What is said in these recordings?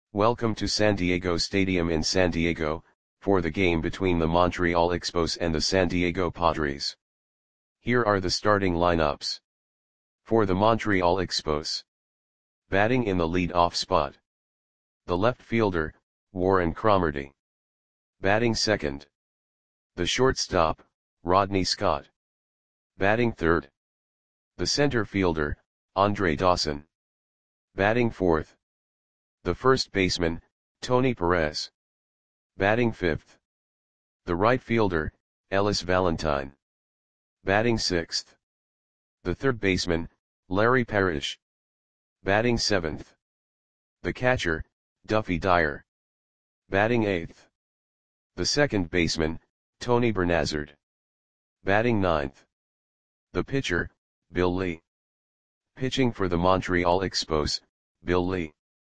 Welcome to San Diego Stadium in San Diego, for the game between the Montreal Expos and the San Diego Padres. Here are the starting lineups. For the Montreal Expos. Batting in the lead-off spot. The left fielder, Warren Cromartie. Batting second. The shortstop, Rodney Scott. Batting third. The center fielder, Andre Dawson. Batting fourth. The first baseman, Tony Perez. Batting fifth. The right fielder, Ellis Valentine. Batting sixth. The third baseman, Larry Parrish. Batting seventh. The catcher, Duffy Dyer. Batting eighth. The second baseman, Tony Bernazard. Batting ninth. The pitcher, Bill Lee. Pitching for the Montreal Expos, Bill Lee.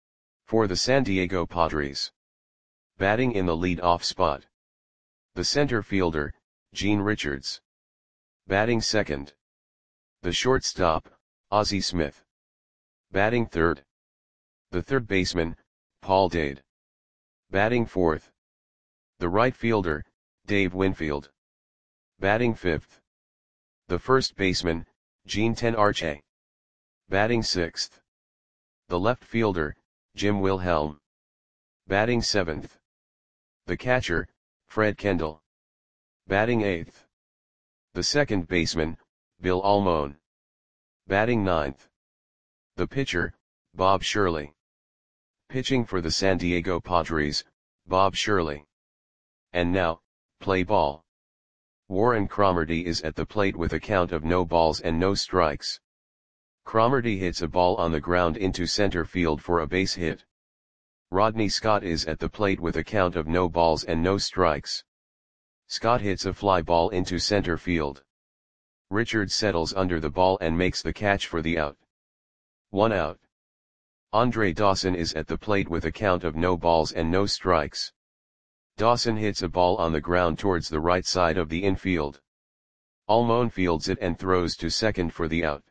For the San Diego Padres. Batting in the lead-off spot. The center fielder, Gene Richards. Batting second. The shortstop, Ozzie Smith. Batting third. The third baseman, Paul Dade. Batting fourth. The right fielder, Dave Winfield. Batting fifth. The first baseman, Gene Tenarche. Batting sixth. The left fielder, Jim Wilhelm. Batting seventh. The catcher, Fred Kendall. Batting eighth. The second baseman, Bill Almon. Batting ninth. The pitcher, Bob Shirley. Pitching for the San Diego Padres, Bob Shirley. And now, play ball. Warren Cromartie is at the plate with a count of no balls and no strikes. Cromartie hits a ball on the ground into center field for a base hit. Rodney Scott is at the plate with a count of no balls and no strikes. Scott hits a fly ball into center field. Richards settles under the ball and makes the catch for the out. 1 out. Andre Dawson is at the plate with a count of no balls and no strikes. Dawson hits a ball on the ground towards the right side of the infield. Almon fields it and throws to second for the out.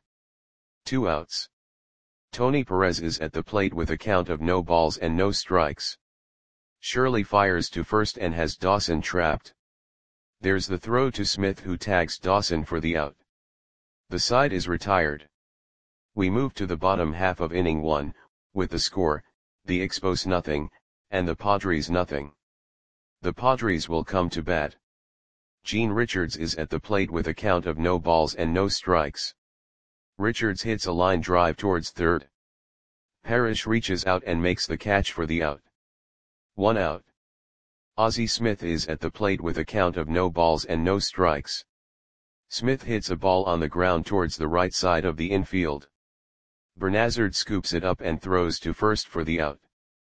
2 outs. Tony Perez is at the plate with a count of no balls and no strikes. Shirley fires to first and has Dawson trapped. There's the throw to Smith, who tags Dawson for the out. The side is retired. We move to the bottom half of inning 1, with the score, the Expos nothing, and the Padres nothing. The Padres will come to bat. Gene Richards is at the plate with a count of no balls and no strikes. Richards hits a line drive towards third. Parrish reaches out and makes the catch for the out. 1 out. Ozzie Smith is at the plate with a count of no balls and no strikes. Smith hits a ball on the ground towards the right side of the infield. Bernazard scoops it up and throws to first for the out.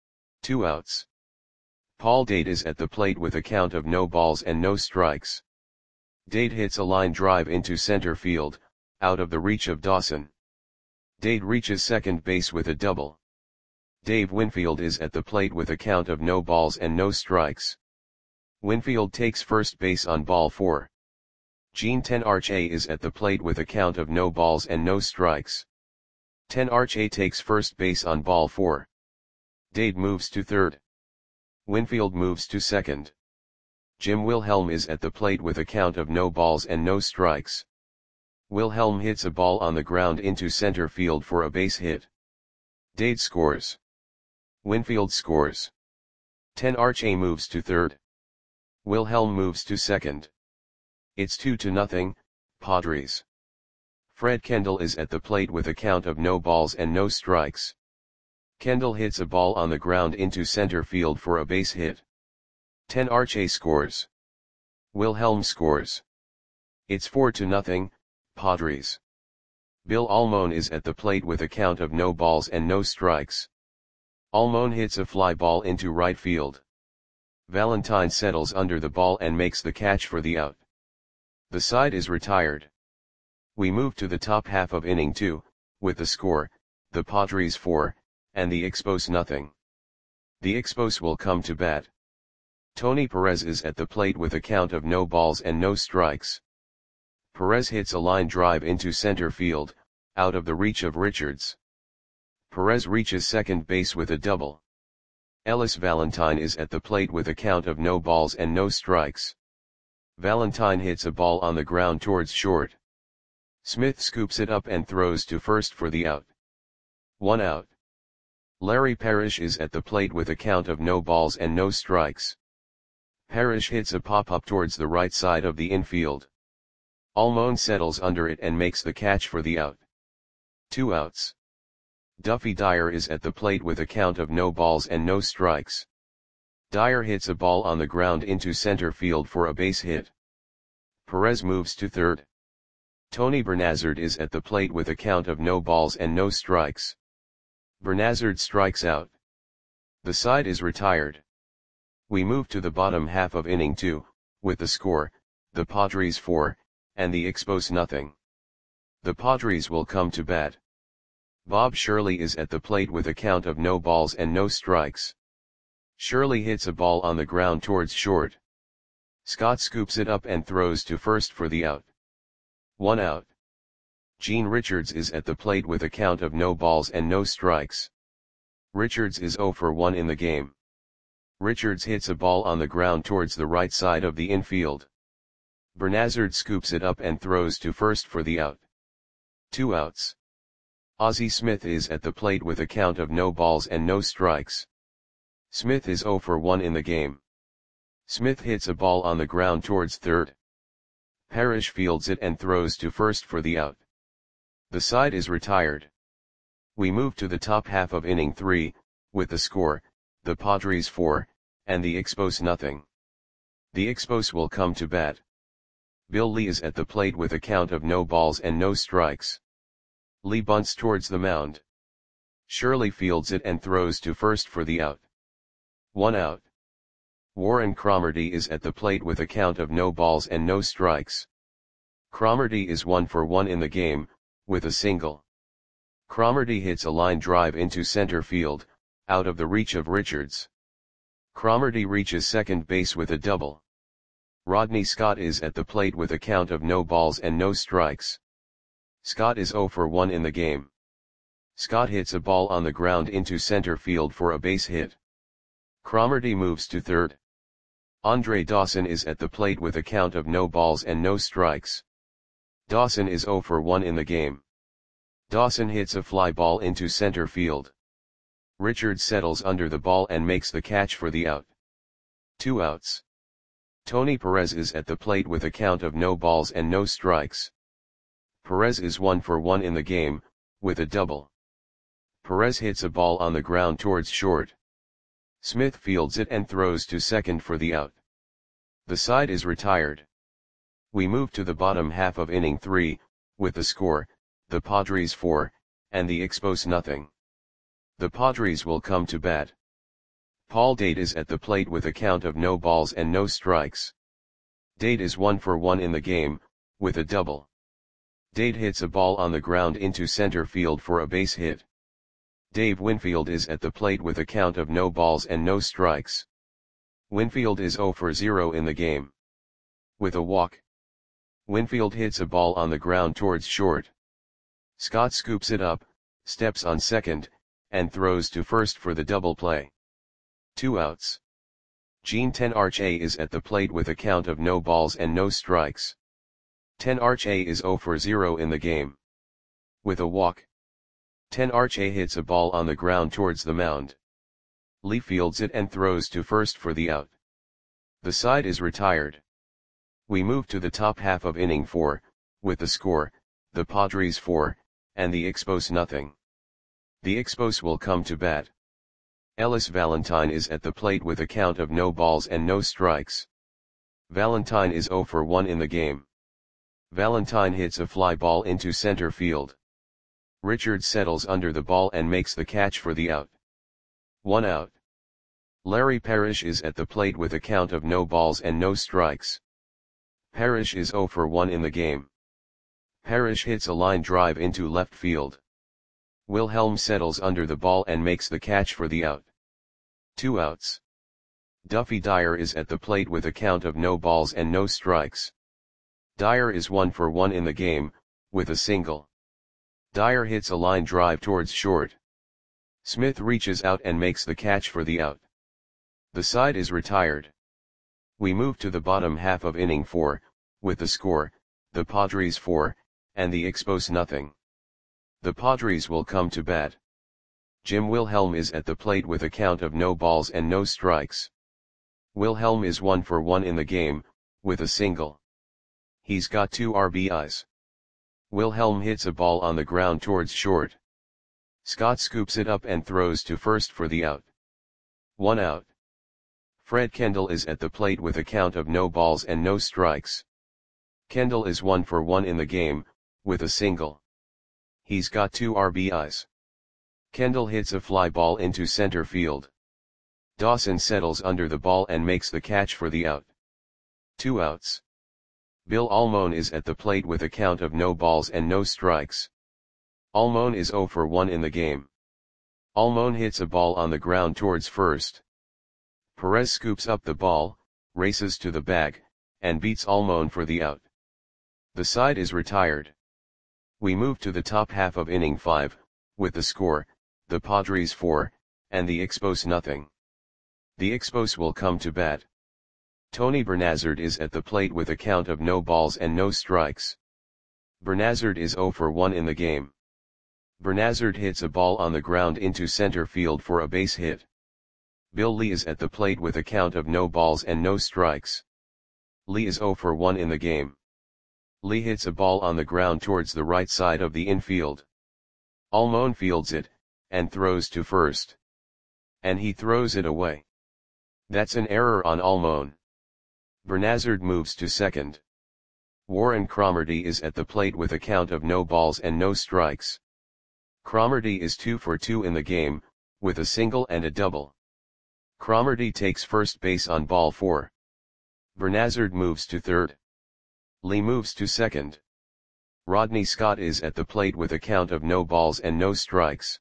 2 outs. Paul Dade is at the plate with a count of no balls and no strikes. Dade hits a line drive into center field, out of the reach of Dawson. Dade reaches second base with a double. Dave Winfield is at the plate with a count of no balls and no strikes. Winfield takes first base on ball 4. Gene Tenarche is at the plate with a count of no balls and no strikes. Tenarche takes first base on ball 4. Dade moves to third. Winfield moves to second. Jim Wilhelm is at the plate with a count of no balls and no strikes. Wilhelm hits a ball on the ground into center field for a base hit. Dade scores. Winfield scores. Tenarche moves to third. Wilhelm moves to second. It's 2-0, Padres. Fred Kendall is at the plate with a count of no balls and no strikes. Kendall hits a ball on the ground into center field for a base hit. Tenarche scores. Wilhelm scores. It's 4-0, Padres. Bill Almon is at the plate with a count of no balls and no strikes. Almon hits a fly ball into right field. Valentine settles under the ball and makes the catch for the out. The side is retired. We move to the top half of inning 2, with the score, the Padres 4, and the Expos nothing. The Expos will come to bat. Tony Perez is at the plate with a count of no balls and no strikes. Perez hits a line drive into center field, out of the reach of Richards. Perez reaches second base with a double. Ellis Valentine is at the plate with a count of no balls and no strikes. Valentine hits a ball on the ground towards short. Smith scoops it up and throws to first for the out. 1 out. Larry Parrish is at the plate with a count of no balls and no strikes. Parrish hits a pop-up towards the right side of the infield. Almon settles under it and makes the catch for the out. 2 outs. Duffy Dyer is at the plate with a count of no balls and no strikes. Dyer hits a ball on the ground into center field for a base hit. Perez moves to third. Tony Bernazard is at the plate with a count of no balls and no strikes. Bernazard strikes out. The side is retired. We move to the bottom half of inning 2, with the score, the Padres 4, and the Expos nothing. The Padres will come to bat. Bob Shirley is at the plate with a count of no balls and no strikes. Shirley hits a ball on the ground towards short. Scott scoops it up and throws to first for the out. 1 out. Gene Richards is at the plate with a count of no balls and no strikes. Richards is 0 for 1 in the game. Richards hits a ball on the ground towards the right side of the infield. Bernazard scoops it up and throws to first for the out. 2 outs. Ozzie Smith is at the plate with a count of no balls and no strikes. Smith is 0 for 1 in the game. Smith hits a ball on the ground towards third. Parrish fields it and throws to first for the out. The side is retired. We move to the top half of inning 3, with the score, the Padres 4, and the Expos nothing. The Expos will come to bat. Bill Lee is at the plate with a count of no balls and no strikes. Lee bunts towards the mound. Shirley fields it and throws to first for the out. 1 out. Warren Cromartie is at the plate with a count of no balls and no strikes. Cromartie is 1 for 1 in the game, with a single. Cromartie hits a line drive into center field, out of the reach of Richards. Cromartie reaches second base with a double. Rodney Scott is at the plate with a count of no balls and no strikes. Scott is 0 for 1 in the game. Scott hits a ball on the ground into center field for a base hit. Cromartie moves to third. Andre Dawson is at the plate with a count of no balls and no strikes. Dawson is 0 for 1 in the game. Dawson hits a fly ball into center field. Richards settles under the ball and makes the catch for the out. 2 outs. Tony Perez is at the plate with a count of no balls and no strikes. Perez is 1 for 1 in the game, with a double. Perez hits a ball on the ground towards short. Smith fields it and throws to second for the out. The side is retired. We move to the bottom half of inning 3, with the score, the Padres 4, and the Expos nothing. The Padres will come to bat. Paul Date is at the plate with a count of no balls and no strikes. Date is 1 for 1 in the game, with a double. Date hits a ball on the ground into center field for a base hit. Dave Winfield is at the plate with a count of no balls and no strikes. Winfield is 0 for 0 in the game. With a walk. Winfield hits a ball on the ground towards short. Scott scoops it up, steps on second, and throws to first for the double play. 2 outs. Gene Tenarche is at the plate with a count of no balls and no strikes. Tenarche is 0 for 0 in the game. With a walk. Tenarche hits a ball on the ground towards the mound. Lee fields it and throws to first for the out. The side is retired. We move to the top half of inning 4, with the score, the Padres 4, and the Expos nothing. The Expos will come to bat. Ellis Valentine is at the plate with a count of no balls and no strikes. Valentine is 0 for 1 in the game. Valentine hits a fly ball into center field. Richards settles under the ball and makes the catch for the out. 1 out. Larry Parrish is at the plate with a count of no balls and no strikes. Parrish is 0 for 1 in the game. Parrish hits a line drive into left field. Wilhelm settles under the ball and makes the catch for the out. 2 outs. Duffy Dyer is at the plate with a count of no balls and no strikes. Dyer is 1 for 1 in the game, with a single. Dyer hits a line drive towards short. Smith reaches out and makes the catch for the out. The side is retired. We move to the bottom half of inning 4, with the score, the Padres 4, and the Expos nothing. The Padres will come to bat. Jim Wilhelm is at the plate with a count of no balls and no strikes. Wilhelm is 1 for 1 in the game, with a single. He's got 2 RBIs. Wilhelm hits a ball on the ground towards short. Scott scoops it up and throws to first for the out. 1 out. Fred Kendall is at the plate with a count of no balls and no strikes. Kendall is 1 for 1 in the game, with a single. He's got 2 RBIs. Kendall hits a fly ball into center field. Dawson settles under the ball and makes the catch for the out. 2 outs. Bill Almon is at the plate with a count of no balls and no strikes. Almon is 0 for 1 in the game. Almon hits a ball on the ground towards first. Perez scoops up the ball, races to the bag, and beats Almon for the out. The side is retired. We move to the top half of inning 5, with the score, the Padres 4, and the Expos nothing. The Expos will come to bat. Tony Bernazard is at the plate with a count of no balls and no strikes. Bernazard is 0 for 1 in the game. Bernazard hits a ball on the ground into center field for a base hit. Bill Lee is at the plate with a count of no balls and no strikes. Lee is 0 for 1 in the game. Lee hits a ball on the ground towards the right side of the infield. Almon fields it, and throws to first. And he throws it away. That's an error on Almon. Bernazard moves to second. Warren Cromartie is at the plate with a count of no balls and no strikes. Cromartie is 2 for 2 in the game, with a single and a double. Cromartie takes first base on ball 4. Bernazard moves to third. Lee moves to second. Rodney Scott is at the plate with a count of no balls and no strikes.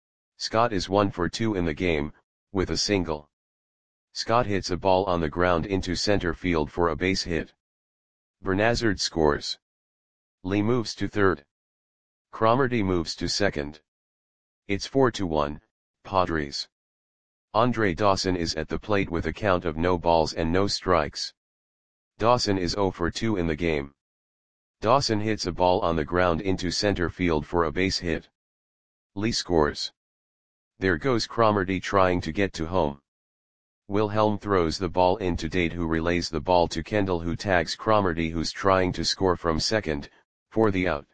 Scott is 1 for 2 in the game, with a single. Scott hits a ball on the ground into center field for a base hit. Bernazard scores. Lee moves to third. Cromartie moves to second. It's 4-1, Padres. Andre Dawson is at the plate with a count of no balls and no strikes. Dawson is 0 for 2 in the game. Dawson hits a ball on the ground into center field for a base hit. Lee scores. There goes Cromartie trying to get to home. Wilhelm throws the ball into Dade, who relays the ball to Kendall, who tags Cromartie, who's trying to score from second, for the out.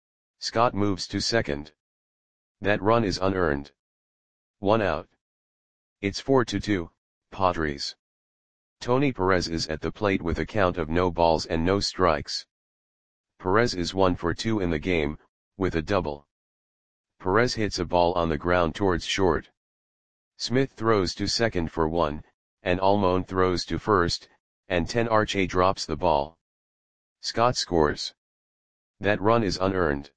Scott moves to second. That run is unearned. 1 out. It's 4-2, Padres. Tony Perez is at the plate with a count of no balls and no strikes. Perez is 1 for 2 in the game, with a double. Perez hits a ball on the ground towards short. Smith throws to second for 1, and Almon throws to first, and Ten Arche drops the ball. Scott scores. That run is unearned.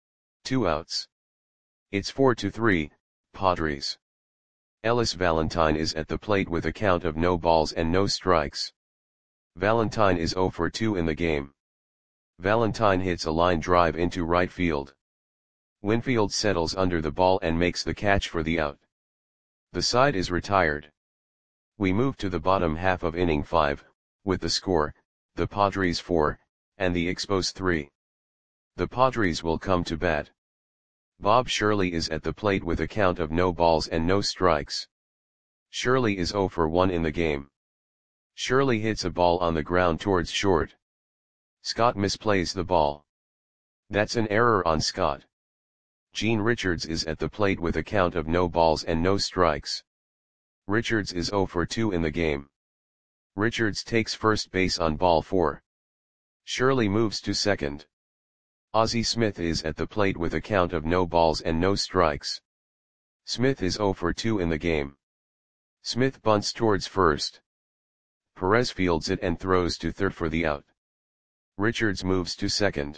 2 outs. It's 4-3, Padres. Ellis Valentine is at the plate with a count of no balls and no strikes. Valentine is 0 for 2 in the game. Valentine hits a line drive into right field. Winfield settles under the ball and makes the catch for the out. The side is retired. We move to the bottom half of inning 5, with the score, the Padres 4, and the Expos 3. The Padres will come to bat. Bob Shirley is at the plate with a count of no balls and no strikes. Shirley is 0 for 1 in the game. Shirley hits a ball on the ground towards short. Scott misplays the ball. That's an error on Scott. Gene Richards is at the plate with a count of no balls and no strikes. Richards is 0 for 2 in the game. Richards takes first base on ball 4. Shirley moves to second. Ozzie Smith is at the plate with a count of no balls and no strikes. Smith is 0 for 2 in the game. Smith bunts towards first. Perez fields it and throws to third for the out. Richards moves to second.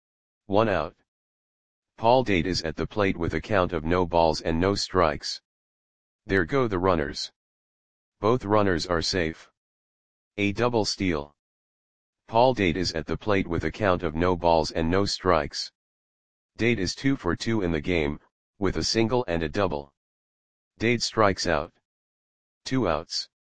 1 out. Paul Dade is at the plate with a count of no balls and no strikes. There go the runners. Both runners are safe. A double steal. Paul Dade is at the plate with a count of no balls and no strikes. Dade is 2 for 2 in the game, with a single and a double. Dade strikes out. 2 outs.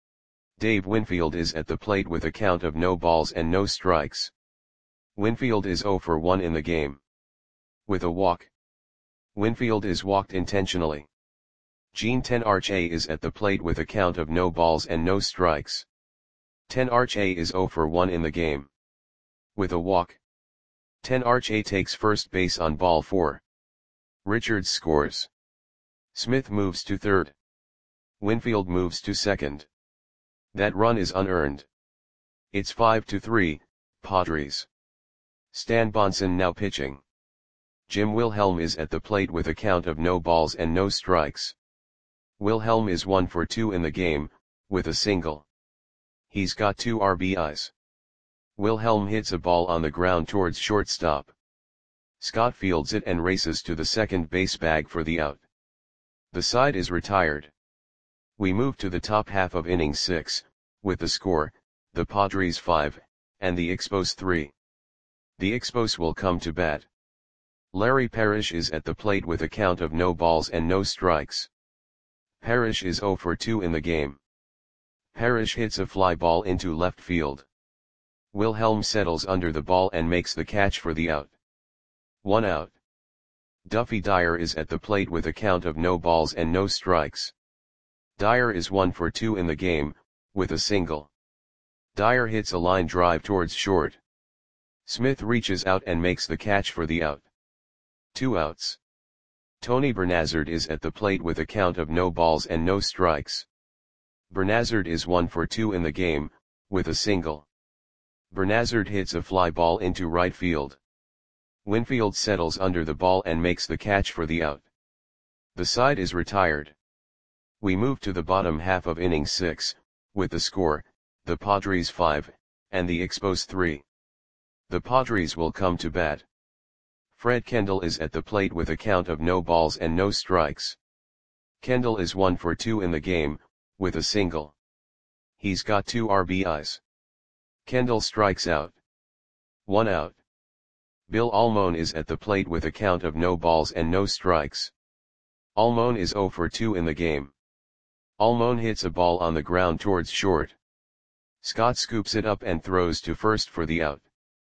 Dave Winfield is at the plate with a count of no balls and no strikes. Winfield is 0 for 1 in the game. With a walk. Winfield is walked intentionally. Gene Tenarche is at the plate with a count of no balls and no strikes. Tenarche is 0 for 1 in the game. With a walk. Tenarche takes first base on ball 4. Richards scores. Smith moves to third. Winfield moves to second. That run is unearned. It's 5-3, Padres. Stan Bonson now pitching. Jim Wilhelm is at the plate with a count of no balls and no strikes. Wilhelm is 1 for 2 in the game, with a single. He's got 2 RBIs. Wilhelm hits a ball on the ground towards shortstop. Scott fields it and races to the second base bag for the out. The side is retired. We move to the top half of inning 6, with the score, the Padres 5, and the Expos 3. The Expos will come to bat. Larry Parrish is at the plate with a count of no balls and no strikes. Parrish is 0 for 2 in the game. Parrish hits a fly ball into left field. Wilhelm settles under the ball and makes the catch for the out. 1 out. Duffy Dyer is at the plate with a count of no balls and no strikes. Dyer is 1 for 2 in the game, with a single. Dyer hits a line drive towards short. Smith reaches out and makes the catch for the out. 2 outs. Tony Bernazard is at the plate with a count of no balls and no strikes. Bernazard is 1 for 2 in the game, with a single. Bernazard hits a fly ball into right field. Winfield settles under the ball and makes the catch for the out. The side is retired. We move to the bottom half of inning 6, with the score, the Padres 5, and the Expos 3. The Padres will come to bat. Fred Kendall is at the plate with a count of no balls and no strikes. Kendall is 1 for 2 in the game, with a single. He's got 2 RBIs. Kendall strikes out. 1 out. Bill Almon is at the plate with a count of no balls and no strikes. Almon is 0 for 2 in the game. Almon hits a ball on the ground towards short. Scott scoops it up and throws to first for the out.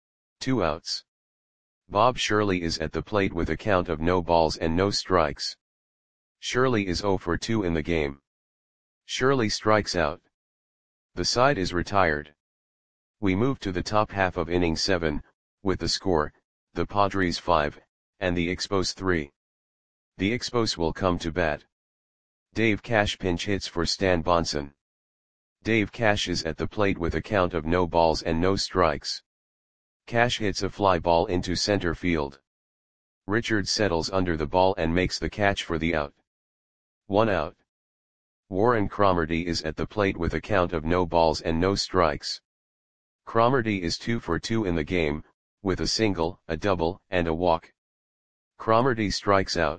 2 outs. Bob Shirley is at the plate with a count of no balls and no strikes. Shirley is 0 for 2 in the game. Shirley strikes out. The side is retired. We move to the top half of inning 7, with the score, the Padres 5, and the Expos 3. The Expos will come to bat. Dave Cash pinch hits for Stan Bonson. Dave Cash is at the plate with a count of no balls and no strikes. Cash hits a fly ball into center field. Richards settles under the ball and makes the catch for the out. 1 out. Warren Cromartie is at the plate with a count of no balls and no strikes. Cromartie is 2 for 2 in the game, with a single, a double, and a walk. Cromartie strikes out.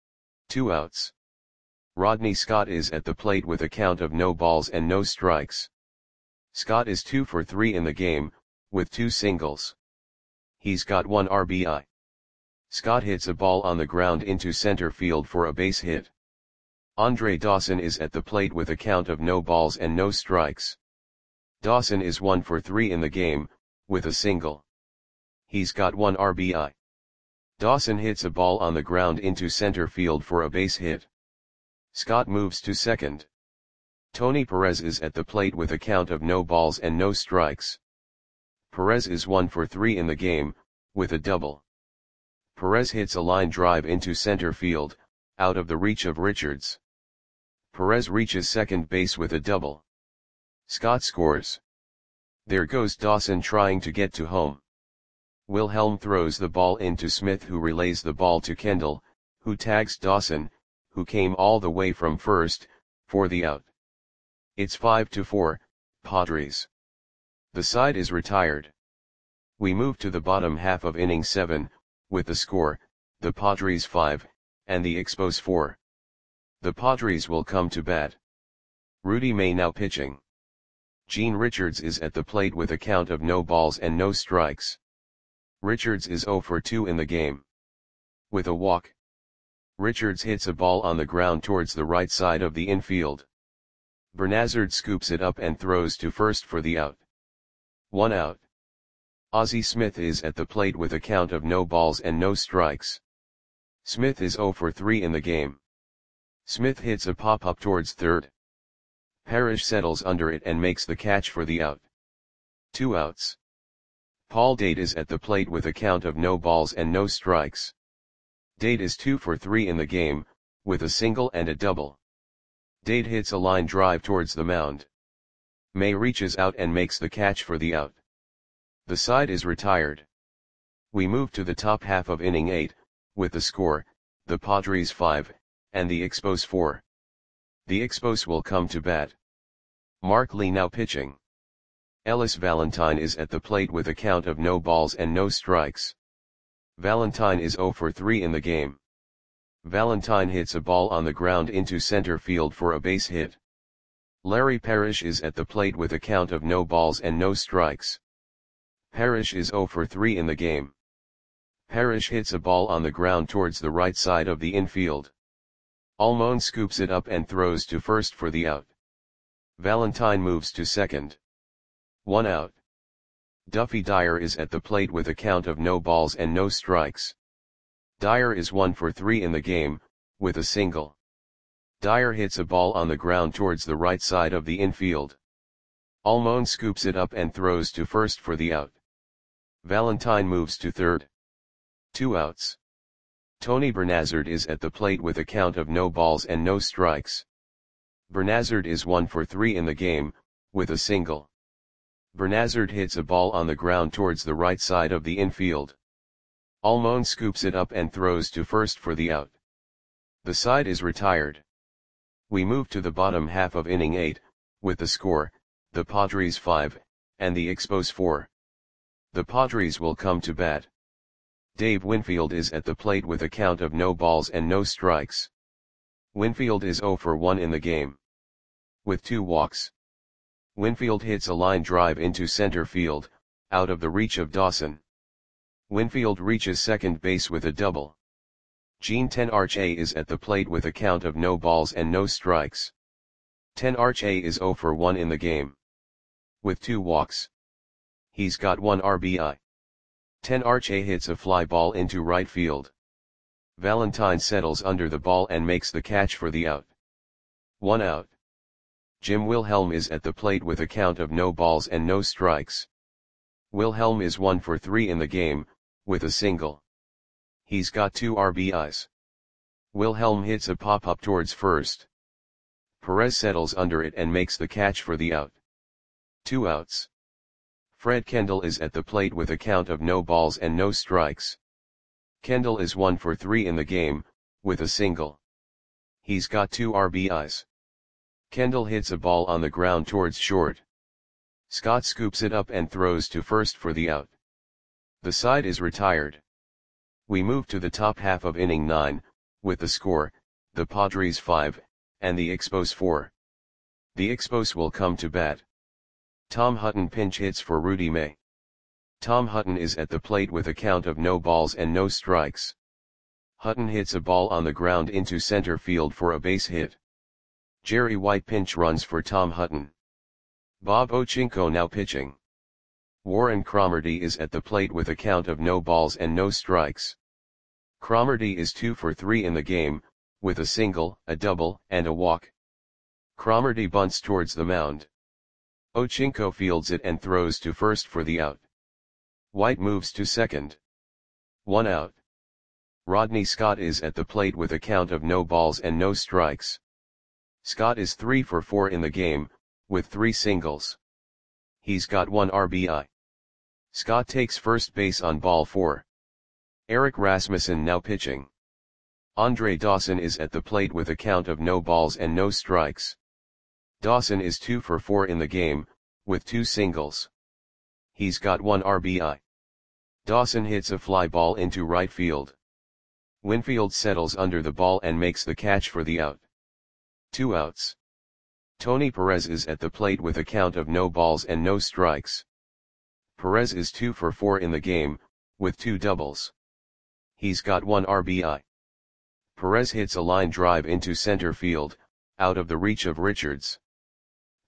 2 outs. Rodney Scott is at the plate with a count of no balls and no strikes. Scott is 2 for 3 in the game, with 2 singles. He's got 1 RBI. Scott hits a ball on the ground into center field for a base hit. Andre Dawson is at the plate with a count of no balls and no strikes. Dawson is 1 for 3 in the game, with a single. He's got 1 RBI. Dawson hits a ball on the ground into center field for a base hit. Scott moves to second. Tony Perez is at the plate with a count of no balls and no strikes. Perez is 1 for 3 in the game, with a double. Perez hits a line drive into center field, out of the reach of Richards. Perez reaches second base with a double. Scott scores. There goes Dawson trying to get to home. Wilhelm throws the ball into Smith, who relays the ball to Kendall, who tags Dawson, who came all the way from first, for the out. It's 5-4, Padres. The side is retired. We move to the bottom half of inning 7, with the score, the Padres 5, and the Expos 4. The Padres will come to bat. Rudy May now pitching. Gene Richards is at the plate with a count of no balls and no strikes. Richards is 0 for 2 in the game. With a walk. Richards hits a ball on the ground towards the right side of the infield. Bernazard scoops it up and throws to first for the out. 1 out. Ozzie Smith is at the plate with a count of no balls and no strikes. Smith is 0 for 3 in the game. Smith hits a pop-up towards third. Parrish settles under it and makes the catch for the out. 2 outs. Paul Date is at the plate with a count of no balls and no strikes. Date is 2 for 3 in the game, with a single and a double. Date hits a line drive towards the mound. May reaches out and makes the catch for the out. The side is retired. We move to the top half of inning 8, with the score, the Padres 5, and the Expos 4. The Expos will come to bat. Mark Lee now pitching. Ellis Valentine is at the plate with a count of no balls and no strikes. Valentine is 0 for 3 in the game. Valentine hits a ball on the ground into center field for a base hit. Larry Parrish is at the plate with a count of no balls and no strikes. Parrish is 0 for 3 in the game. Parrish hits a ball on the ground towards the right side of the infield. Almon scoops it up and throws to first for the out. Valentine moves to second. 1 out. Duffy Dyer is at the plate with a count of no balls and no strikes. Dyer is 1 for 3 in the game, with a single. Dyer hits a ball on the ground towards the right side of the infield. Almon scoops it up and throws to first for the out. Valentine moves to third. 2 outs. Tony Bernazard is at the plate with a count of no balls and no strikes. Bernazard is 1 for 3 in the game, with a single. Bernazard hits a ball on the ground towards the right side of the infield. Almon scoops it up and throws to first for the out. The side is retired. We move to the bottom half of inning 8, with the score, the Padres 5, and the Expos 4. The Padres will come to bat. Dave Winfield is at the plate with a count of no balls and no strikes. Winfield is 0 for 1 in the game. With 2 walks. Winfield hits a line drive into center field, out of the reach of Dawson. Winfield reaches second base with a double. Gene Tenarche is at the plate with a count of no balls and no strikes. Tenarche is 0 for 1 in the game. With 2 walks. He's got 1 RBI. Tenarche hits a fly ball into right field. Valentine settles under the ball and makes the catch for the out. 1 out. Jim Wilhelm is at the plate with a count of no balls and no strikes. Wilhelm is 1 for 3 in the game, with a single. He's got 2 RBIs. Wilhelm hits a pop-up towards first. Perez settles under it and makes the catch for the out. 2 outs. Fred Kendall is at the plate with a count of no balls and no strikes. Kendall is 1 for 3 in the game, with a single. He's got 2 RBIs. Kendall hits a ball on the ground towards short. Scott scoops it up and throws to first for the out. The side is retired. We move to the top half of inning 9, with the score, the Padres 5, and the Expos 4. The Expos will come to bat. Tom Hutton pinch hits for Rudy May. Tom Hutton is at the plate with a count of no balls and no strikes. Hutton hits a ball on the ground into center field for a base hit. Jerry White pinch runs for Tom Hutton. Bob Ochinko now pitching. Warren Cromartie is at the plate with a count of no balls and no strikes. Cromartie is 2 for 3 in the game, with a single, a double, and a walk. Cromartie bunts towards the mound. Ochinko fields it and throws to first for the out. White moves to second. 1 out. Rodney Scott is at the plate with a count of no balls and no strikes. Scott is 3 for 4 in the game, with 3 singles. He's got 1 RBI. Scott takes first base on ball 4. Eric Rasmussen now pitching. Andre Dawson is at the plate with a count of no balls and no strikes. Dawson is 2 for 4 in the game, with 2 singles. He's got 1 RBI. Dawson hits a fly ball into right field. Winfield settles under the ball and makes the catch for the out. 2 outs. Tony Perez is at the plate with a count of no balls and no strikes. Perez is 2 for 4 in the game, with 2 doubles. He's got 1 RBI. Perez hits a line drive into center field, out of the reach of Richards.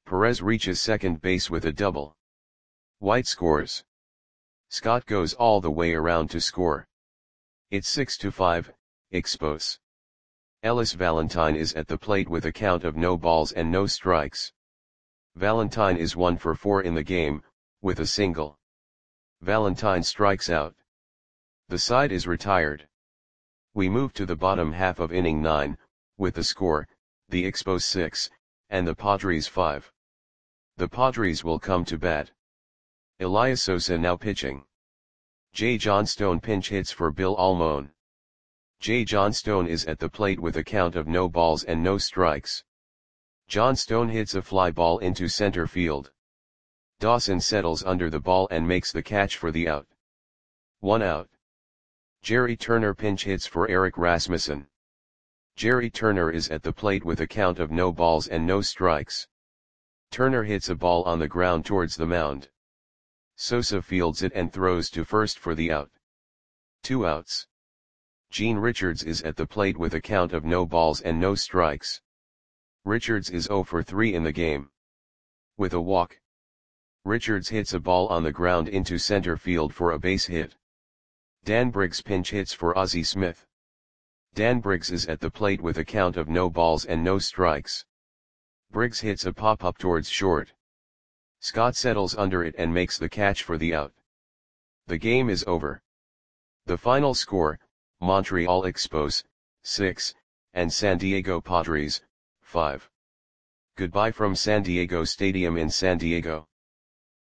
Perez reaches second base with a double. White scores. Scott goes all the way around to score. It's 6-5, Expos. Ellis Valentine is at the plate with a count of no balls and no strikes. Valentine is 1 for 4 in the game, with a single. Valentine strikes out. The side is retired. We move to the bottom half of inning 9, with the score, the Expos 6, and the Padres 5. The Padres will come to bat. Elias Sosa now pitching. Jay Johnstone pinch hits for Bill Almon. Jay Johnstone is at the plate with a count of no balls and no strikes. Johnstone hits a fly ball into center field. Dawson settles under the ball and makes the catch for the out. 1 out. Jerry Turner pinch hits for Eric Rasmussen. Jerry Turner is at the plate with a count of no balls and no strikes. Turner hits a ball on the ground towards the mound. Sosa fields it and throws to first for the out. 2 outs. Gene Richards is at the plate with a count of no balls and no strikes. Richards is 0 for 3 in the game. With a walk. Richards hits a ball on the ground into center field for a base hit. Dan Briggs pinch hits for Ozzie Smith. Dan Briggs is at the plate with a count of no balls and no strikes. Briggs hits a pop-up towards short. Scott settles under it and makes the catch for the out. The game is over. The final score, Montreal Expos, 6, and San Diego Padres, 5. Goodbye from San Diego Stadium in San Diego.